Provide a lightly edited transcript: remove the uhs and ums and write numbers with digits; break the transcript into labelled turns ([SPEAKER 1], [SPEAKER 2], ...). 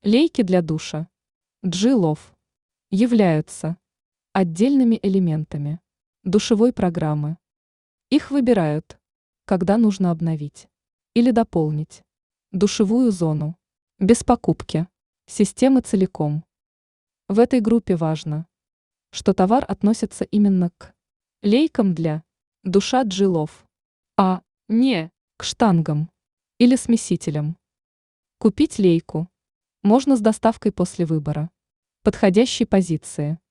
[SPEAKER 1] Лейки для душа G-Love являются отдельными элементами душевой программы. Их выбирают, когда нужно обновить или дополнить душевую зону без покупки системы целиком. В этой группе важно, что товар относится именно к лейкам для душа G-Love, а не к штангам или смесителям. Купить лейку можно с доставкой после выбора подходящей позиции.